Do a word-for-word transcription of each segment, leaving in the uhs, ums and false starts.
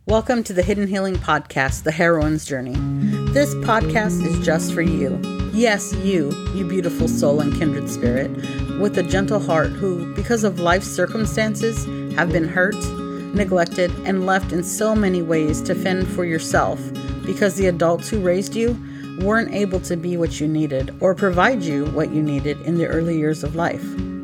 Welcome to the Hidden Healing Podcast, The Heroine's Journey. This podcast is just for you. Yes, you, you beautiful soul and kindred spirit, with a gentle heart who, because of life's circumstances, have been hurt, neglected, and left in so many ways to fend for yourself because the adults who raised you weren't able to be what you needed or provide you what you needed in the early years of life.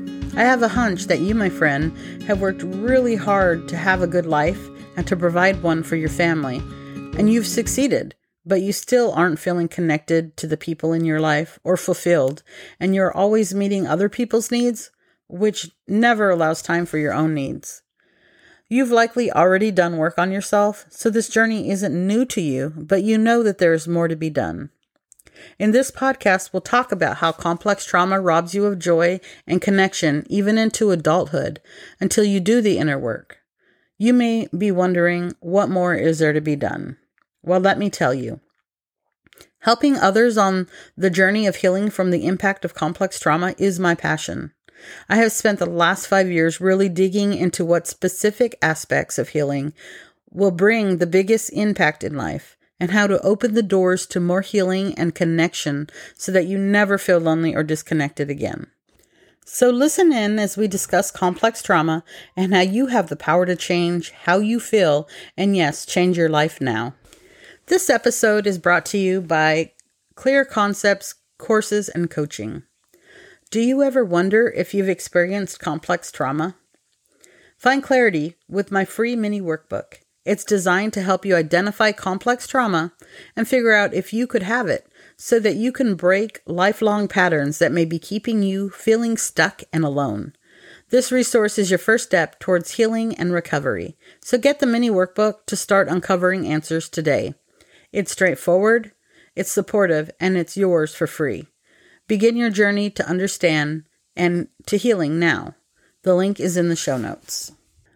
I have a hunch that you, my friend, have worked really hard to have a good life and to provide one for your family. And you've succeeded, but you still aren't feeling connected to the people in your life or fulfilled, and you're always meeting other people's needs, which never allows time for your own needs. You've likely already done work on yourself, so this journey isn't new to you, but you know that there is more to be done. In this podcast, we'll talk about how complex trauma robs you of joy and connection even into adulthood until you do the inner work. You may be wondering, what more is there to be done? Well, let me tell you. Helping others on the journey of healing from the impact of complex trauma is my passion. I have spent the last five years really digging into what specific aspects of healing will bring the biggest impact in life and how to open the doors to more healing and connection so that you never feel lonely or disconnected again. So listen in as we discuss complex trauma and how you have the power to change how you feel and, yes, change your life now. This episode is brought to you by Clear Concepts Courses and Coaching. Do you ever wonder if you've experienced complex trauma? Find clarity with my free mini workbook. It's designed to help you identify complex trauma and figure out if you could have it so that you can break lifelong patterns that may be keeping you feeling stuck and alone. This resource is your first step towards healing and recovery. So get the mini workbook to start uncovering answers today. It's straightforward, it's supportive, and it's yours for free. Begin your journey to understand and to healing now. The link is in the show notes.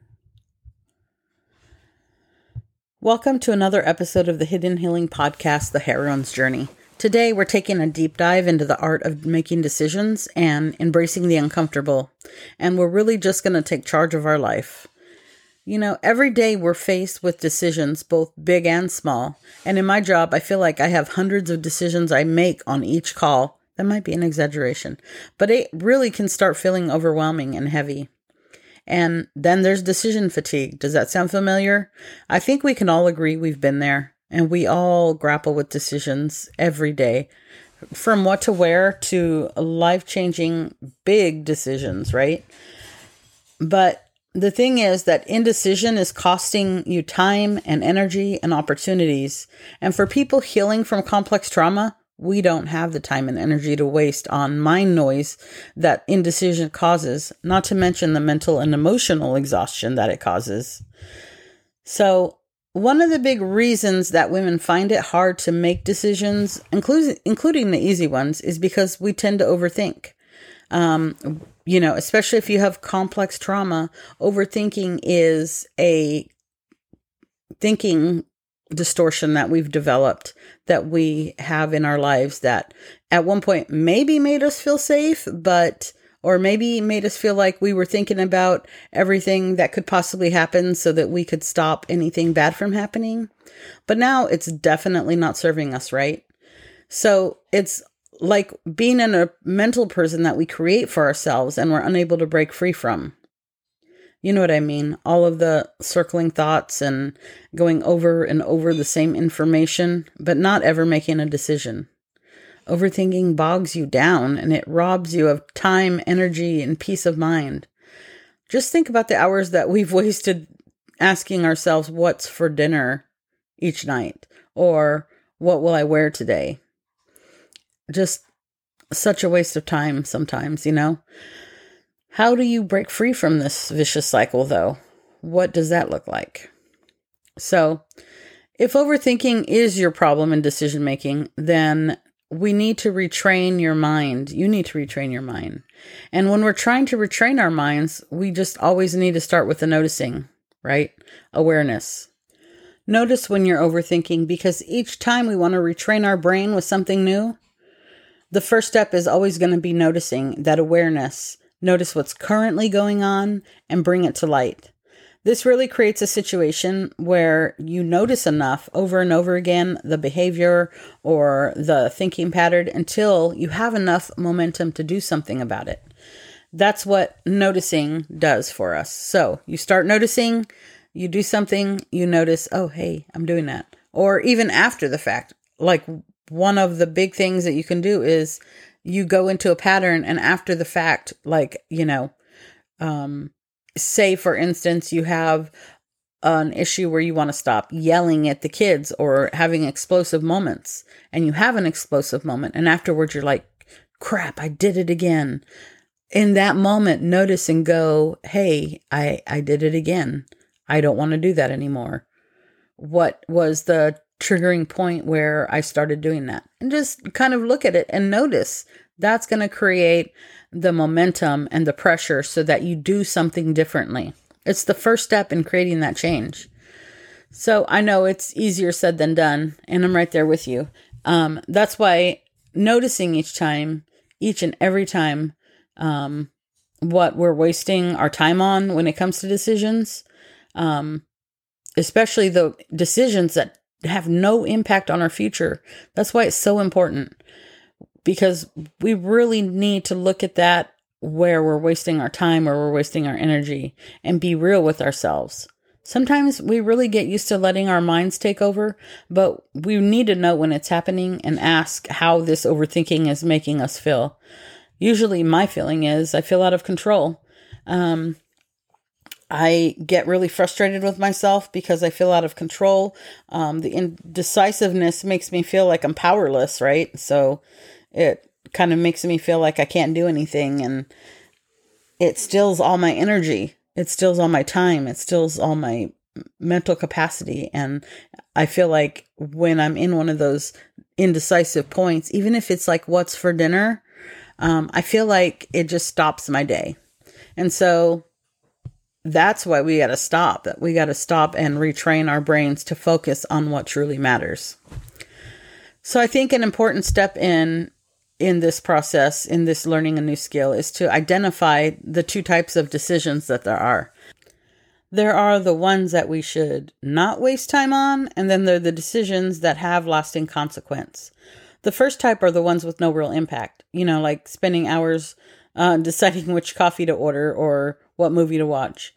Welcome to another episode of the Hidden Healing Podcast, The Heroine's Journey. Today, we're taking a deep dive into the art of making decisions and embracing the uncomfortable. And we're really just going to take charge of our life. You know, every day we're faced with decisions, both big and small. And in my job, I feel like I have hundreds of decisions I make on each call. That might be an exaggeration, but it really can start feeling overwhelming and heavy. And then there's decision fatigue. Does that sound familiar? I think we can all agree we've been there. And we all grapple with decisions every day, from what to wear to life-changing big decisions, right? But the thing is that indecision is costing you time and energy and opportunities. And for people healing from complex trauma, we don't have the time and energy to waste on mind noise that indecision causes, not to mention the mental and emotional exhaustion that it causes. So, one of the big reasons that women find it hard to make decisions, including including the easy ones, is because we tend to overthink. Um, you know, especially if you have complex trauma, overthinking is a thinking distortion that we've developed, that we have in our lives, that at one point maybe made us feel safe, but or maybe made us feel like we were thinking about everything that could possibly happen so that we could stop anything bad from happening. But now it's definitely not serving us right. So it's like being in a mental prison that we create for ourselves and we're unable to break free from. You know what I mean? All of the circling thoughts and going over and over the same information, but not ever making a decision. Overthinking bogs you down and it robs you of time, energy, and peace of mind. Just think about the hours that we've wasted asking ourselves what's for dinner each night or what will I wear today? Just such a waste of time sometimes, you know? How do you break free from this vicious cycle, though? What does that look like? So, if overthinking is your problem in decision making, then we need to retrain your mind. You need to retrain your mind. And when we're trying to retrain our minds, we just always need to start with the noticing, right? Awareness. Notice when you're overthinking, because each time we want to retrain our brain with something new, the first step is always going to be noticing that awareness. Notice what's currently going on and bring it to light. This really creates a situation where you notice enough over and over again the behavior or the thinking pattern until you have enough momentum to do something about it. That's what noticing does for us. So you start noticing, you do something, you notice, oh, hey, I'm doing that. Or even after the fact, like one of the big things that you can do is you go into a pattern and after the fact, like, you know, um, say, for instance, you have an issue where you want to stop yelling at the kids or having explosive moments, and you have an explosive moment, and afterwards you're like, crap, I did it again. In that moment, notice and go, hey, I, I did it again. I don't want to do that anymore. What was the triggering point where I started doing that? And just kind of look at it and notice. That's going to create the momentum and the pressure so that you do something differently. It's the first step in creating that change. So I know it's easier said than done, and I'm right there with you. Um, that's why noticing each time, each and every time, um, what we're wasting our time on when it comes to decisions, um, especially the decisions that have no impact on our future. That's why it's so important. Because we really need to look at that where we're wasting our time or we're wasting our energy and be real with ourselves. Sometimes we really get used to letting our minds take over, but we need to know when it's happening and ask how this overthinking is making us feel. Usually my feeling is I feel out of control. Um, I get really frustrated with myself because I feel out of control. Um, the indecisiveness makes me feel like I'm powerless, right? So it kind of makes me feel like I can't do anything, and it steals all my energy. It steals all my time. It steals all my mental capacity. And I feel like when I'm in one of those indecisive points, even if it's like what's for dinner, um, I feel like it just stops my day. And so that's why we got to stop. That we got to stop and retrain our brains to focus on what truly matters. So I think an important step in in this process, in this learning a new skill, is to identify the two types of decisions that there are. There are the ones that we should not waste time on, and then there are the decisions that have lasting consequence. The first type are the ones with no real impact, you know, like spending hours uh, deciding which coffee to order or what movie to watch.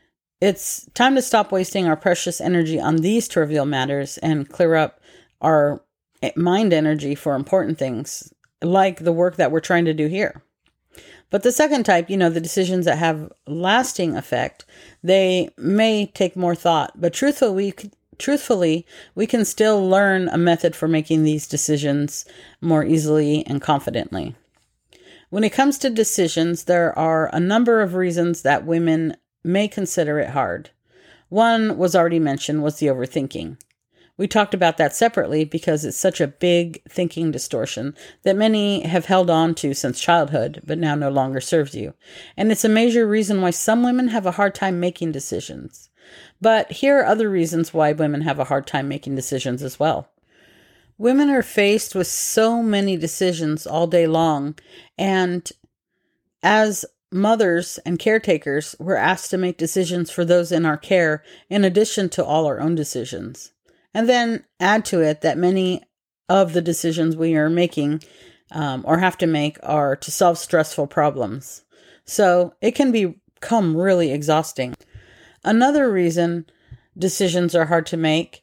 It's time to stop wasting our precious energy on these trivial matters and clear up our mind energy for important things, like the work that we're trying to do here. But the second type, you know, the decisions that have lasting effect, they may take more thought, but truthfully, we, truthfully, we can still learn a method for making these decisions more easily and confidently. When it comes to decisions, there are a number of reasons that women may consider it hard. One was already mentioned, was the overthinking. We talked about that separately because it's such a big thinking distortion that many have held on to since childhood, but now no longer serves you. And it's a major reason why some women have a hard time making decisions. But here are other reasons why women have a hard time making decisions as well. Women are faced with so many decisions all day long, and as mothers and caretakers, we're asked to make decisions for those in our care in addition to all our own decisions. And then add to it that many of the decisions we are making um, or have to make are to solve stressful problems. So it can become really exhausting. Another reason decisions are hard to make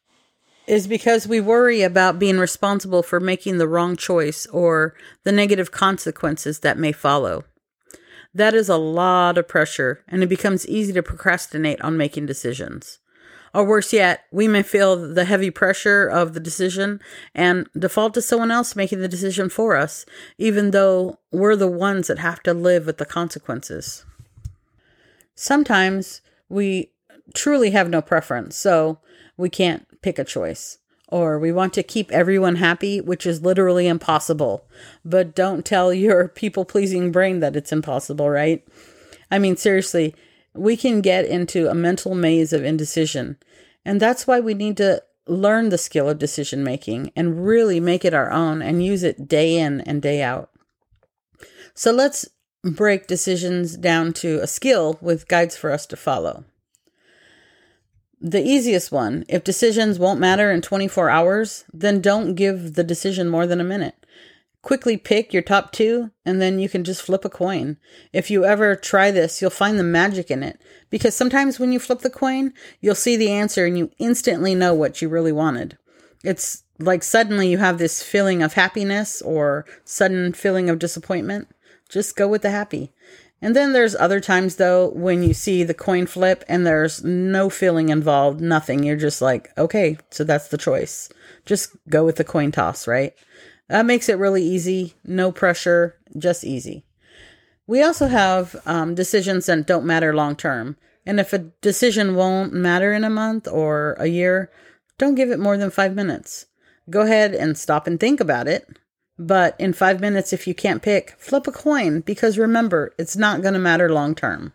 is because we worry about being responsible for making the wrong choice or the negative consequences that may follow. That is a lot of pressure, and it becomes easy to procrastinate on making decisions. Or worse yet, we may feel the heavy pressure of the decision and default to someone else making the decision for us, even though we're the ones that have to live with the consequences. Sometimes we truly have no preference, so we can't pick a choice. Or we want to keep everyone happy, which is literally impossible. But don't tell your people-pleasing brain that it's impossible, right? I mean, seriously, we can get into a mental maze of indecision. And that's why we need to learn the skill of decision making and really make it our own and use it day in and day out. So let's break decisions down to a skill with guides for us to follow. The easiest one, if decisions won't matter in twenty-four hours, then don't give the decision more than a minute. Quickly pick your top two, and then you can just flip a coin. If you ever try this, you'll find the magic in it. Because sometimes when you flip the coin, you'll see the answer and you instantly know what you really wanted. It's like suddenly you have this feeling of happiness or sudden feeling of disappointment. Just go with the happy. And then there's other times, though, when you see the coin flip and there's no feeling involved, nothing. You're just like, okay, so that's the choice. Just go with the coin toss, right? That makes it really easy. No pressure, just easy. We also have um, decisions that don't matter long term. And if a decision won't matter in a month or a year, don't give it more than five minutes. Go ahead and stop and think about it. But in five minutes, if you can't pick, flip a coin, because remember, it's not going to matter long term.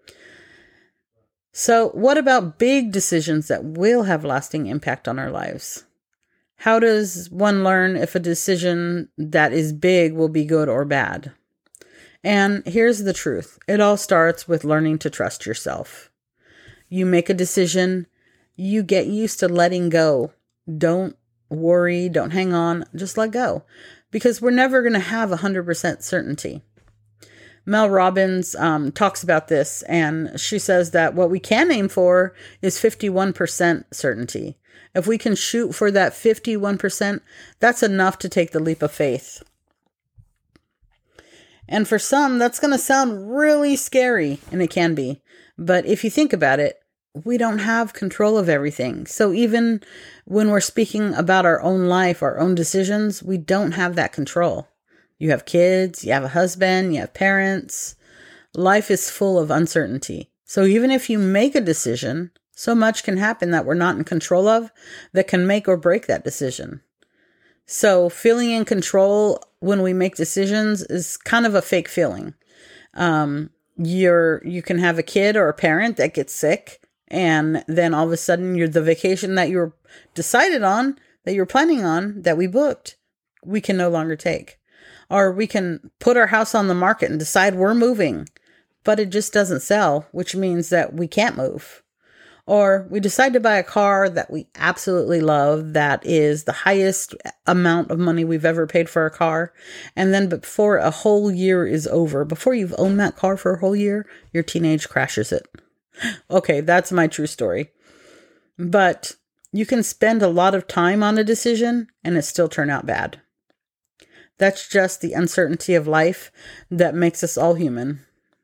So what about big decisions that will have lasting impact on our lives? How does one learn if a decision that is big will be good or bad? And here's the truth. It all starts with learning to trust yourself. You make a decision, you get used to letting go. Don't worry, don't hang on, just let go. Because we're never going to have one hundred percent certainty. Mel Robbins um, talks about this, and she says that what we can aim for is fifty-one percent certainty. If we can shoot for that fifty-one percent, that's enough to take the leap of faith. And for some, that's going to sound really scary, and it can be. But if you think about it, we don't have control of everything. So even when we're speaking about our own life, our own decisions, we don't have that control. You have kids, you have a husband, you have parents. Life is full of uncertainty. So even if you make a decision, so much can happen that we're not in control of that can make or break that decision. So feeling in control when we make decisions is kind of a fake feeling. Um, you're, you can have a kid or a parent that gets sick, and then all of a sudden, you're the vacation that you were decided on, that you were planning on, that we booked, we can no longer take. Or we can put our house on the market and decide we're moving, but it just doesn't sell, which means that we can't move. Or we decide to buy a car that we absolutely love, that is the highest amount of money we've ever paid for a car. And then before a whole year is over, before you've owned that car for a whole year, your teenage crashes it. Okay, that's my true story. But you can spend a lot of time on a decision and it still turn out bad. That's just the uncertainty of life that makes us all human.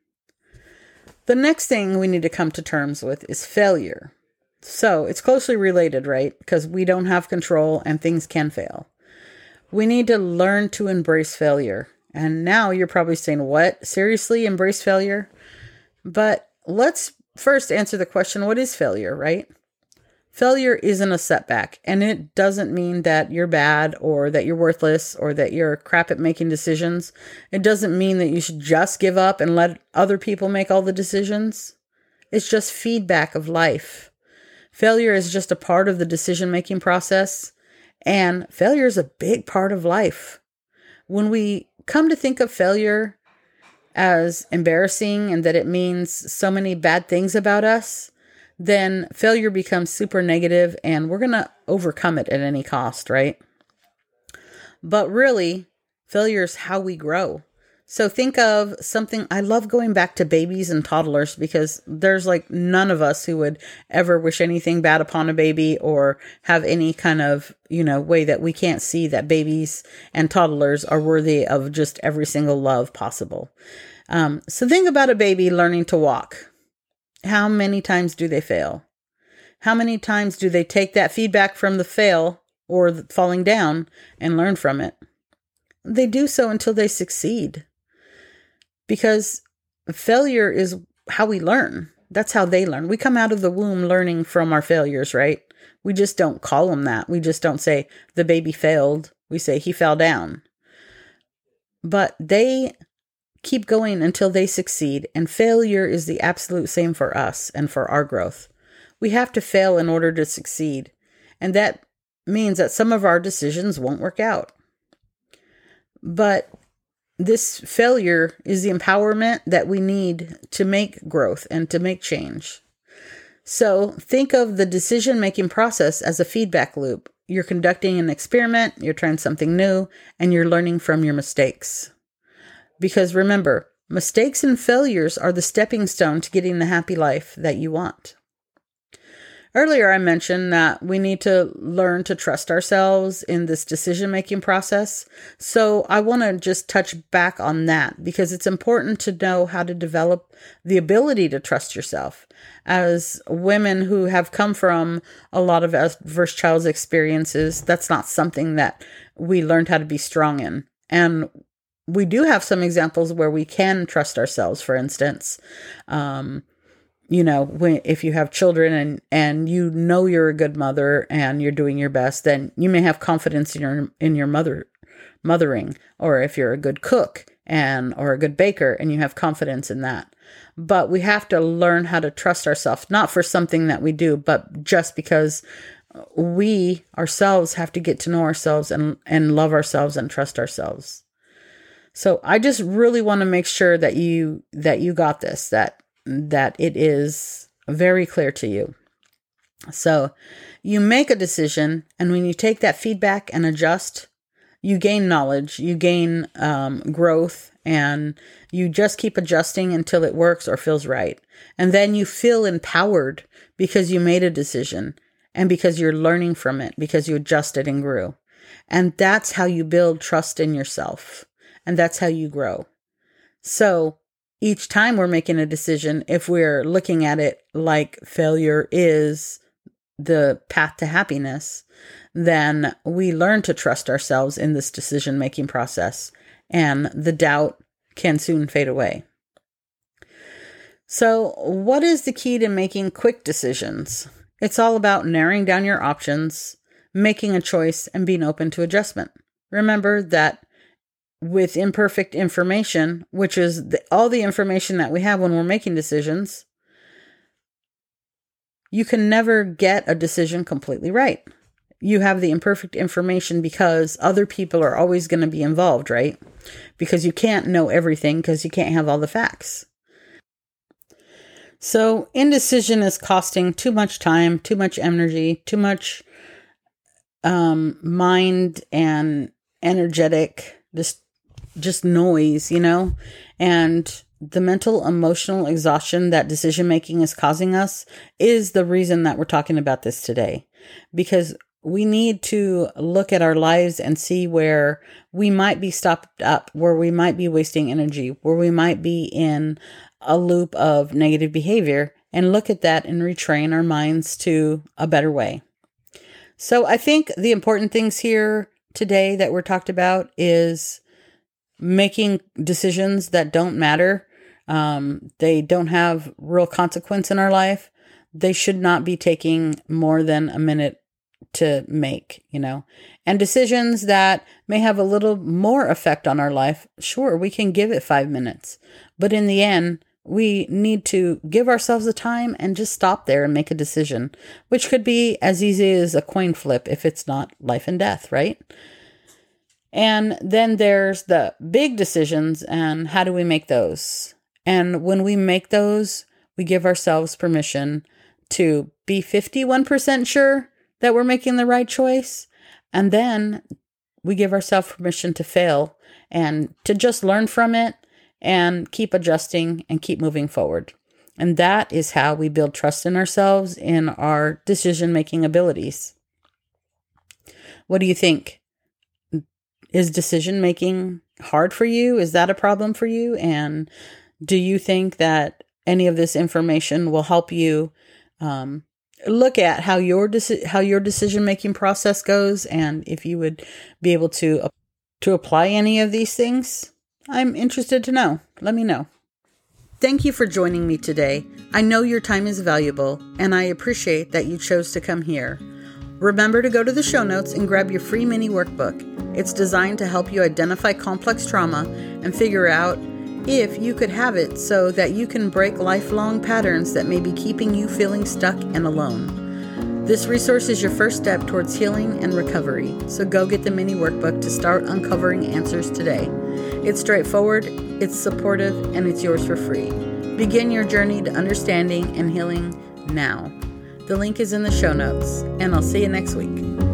The next thing we need to come to terms with is failure. So it's closely related, right? Because we don't have control and things can fail. We need to learn to embrace failure. And now you're probably saying, what? Seriously, embrace failure? But let's first answer the question, what is failure, right? Failure isn't a setback, and it doesn't mean that you're bad or that you're worthless or that you're crap at making decisions. It doesn't mean that you should just give up and let other people make all the decisions. It's just feedback of life. Failure is just a part of the decision-making process, and failure is a big part of life. When we come to think of failure as embarrassing and that it means so many bad things about us, then failure becomes super negative and we're going to overcome it at any cost, right? But really, failure is how we grow. So think of something, I love going back to babies and toddlers because there's like none of us who would ever wish anything bad upon a baby or have any kind of, you know, way that we can't see that babies and toddlers are worthy of just every single love possible. Um, so think about a baby learning to walk. How many times do they fail? How many times do they take that feedback from the fail or the falling down and learn from it? They do so until they succeed. Because failure is how we learn. That's how they learn. We come out of the womb learning from our failures, right? We just don't call them that. We just don't say the baby failed. We say he fell down. But they keep going until they succeed. And failure is the absolute same for us and for our growth. We have to fail in order to succeed. And that means that some of our decisions won't work out. But this failure is the empowerment that we need to make growth and to make change. So think of the decision-making process as a feedback loop. You're conducting an experiment, you're trying something new, and you're learning from your mistakes. Because remember, mistakes and failures are the stepping stone to getting the happy life that you want. Earlier, I mentioned that we need to learn to trust ourselves in this decision-making process. So I want to just touch back on that because it's important to know how to develop the ability to trust yourself. As women who have come from a lot of adverse childhood experiences, that's not something that we learned how to be strong in. And we do have some examples where we can trust ourselves, for instance. Um, You know, when, if you have children and, and you know you're a good mother and you're doing your best, then you may have confidence in your in your mother mothering. Or if you're a good cook and or a good baker and you have confidence in that. But we have to learn how to trust ourselves, not for something that we do, but just because we ourselves have to get to know ourselves and, and love ourselves and trust ourselves. So I just really want to make sure that you that you got this, that that it is very clear to you. So you make a decision, and when you take that feedback and adjust, you gain knowledge, you gain um, growth, and you just keep adjusting until it works or feels right. And then you feel empowered because you made a decision and because you're learning from it, because you adjusted and grew. And that's how you build trust in yourself. And that's how you grow. So each time we're making a decision, if we're looking at it like failure is the path to happiness, then we learn to trust ourselves in this decision-making process, and the doubt can soon fade away. So what is the key to making quick decisions? It's all about narrowing down your options, making a choice, and being open to adjustment. Remember that with imperfect information, which is the, all the information that we have when we're making decisions, you can never get a decision completely right. You have the imperfect information because other people are always going to be involved, right? Because you can't know everything because you can't have all the facts. So indecision is costing too much time, too much energy, too much um, mind and energetic, just just noise, you know, and the mental, emotional exhaustion that decision-making is causing us is the reason that we're talking about this today, because we need to look at our lives and see where we might be stopped up, where we might be wasting energy, where we might be in a loop of negative behavior, and look at that and retrain our minds to a better way. So I think the important things here today that we're talked about is making decisions that don't matter. Um, they don't have real consequence in our life. They should not be taking more than a minute to make, you know, and decisions that may have a little more effect on our life. Sure, we can give it five minutes, but in the end, we need to give ourselves the time and just stop there and make a decision, which could be as easy as a coin flip if it's not life and death, right? And then there's the big decisions, and how do we make those? And when we make those, we give ourselves permission to be fifty-one percent sure that we're making the right choice. And then we give ourselves permission to fail and to just learn from it and keep adjusting and keep moving forward. And that is how we build trust in ourselves, in our decision-making abilities. What do you think? Is decision-making hard for you? Is that a problem for you? And do you think that any of this information will help you um, look at how your deci- how your decision-making process goes, and if you would be able to uh, to apply any of these things? I'm interested to know. Let me know. Thank you for joining me today. I know your time is valuable, and I appreciate that you chose to come here. Remember to go to the show notes and grab your free mini workbook. It's designed to help you identify complex trauma and figure out if you could have it so that you can break lifelong patterns that may be keeping you feeling stuck and alone. This resource is your first step towards healing and recovery, so go get the mini workbook to start uncovering answers today. It's straightforward, it's supportive, and it's yours for free. Begin your journey to understanding and healing now. The link is in the show notes, and I'll see you next week.